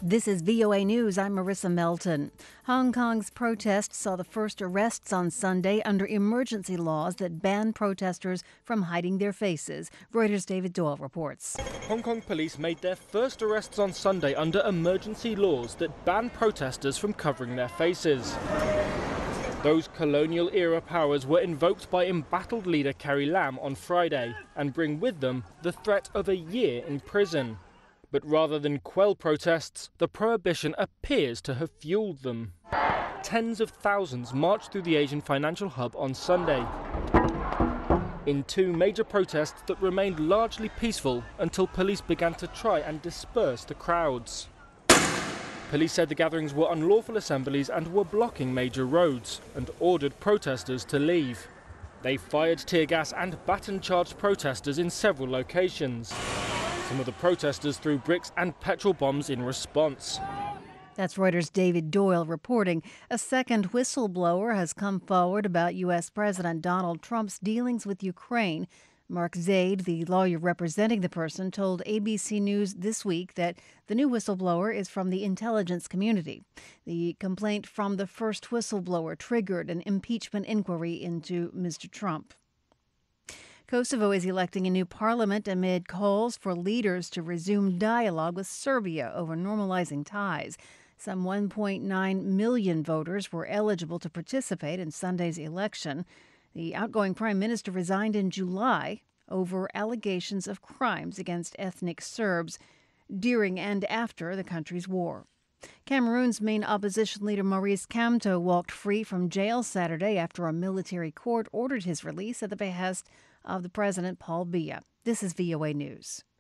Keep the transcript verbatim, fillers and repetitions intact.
This is V O A News. I'm Marissa Melton. Hong Kong's protests saw the first arrests on Sunday under emergency laws that ban protesters from hiding their faces. Reuters' David Doyle reports. Hong Kong police made their first arrests on Sunday under emergency laws that ban protesters from covering their faces. Those colonial-era powers were invoked by embattled leader Carrie Lam on Friday and bring with them the threat of a year in prison. But rather than quell protests, the prohibition appears to have fueled them. Tens of thousands marched through the Asian financial hub on Sunday in two major protests that remained largely peaceful until police began to try and disperse the crowds. Police said the gatherings were unlawful assemblies and were blocking major roads and ordered protesters to leave. They fired tear gas and baton-charged protesters in several locations. Some of the protesters threw bricks and petrol bombs in response. That's Reuters' David Doyle reporting. A second whistleblower has come forward about U S. President Donald Trump's dealings with Ukraine. Mark Zaid, the lawyer representing the person, told A B C News this week that the new whistleblower is from the intelligence community. The complaint from the first whistleblower triggered an impeachment inquiry into Mister Trump. Kosovo is electing a new parliament amid calls for leaders to resume dialogue with Serbia over normalizing ties. Some one point nine million voters were eligible to participate in Sunday's election. The outgoing prime minister resigned in July over allegations of crimes against ethnic Serbs during and after the country's war. Cameroon's main opposition leader Maurice Kamto walked free from jail Saturday after a military court ordered his release at the behest of the president Paul Biya. This is V O A News.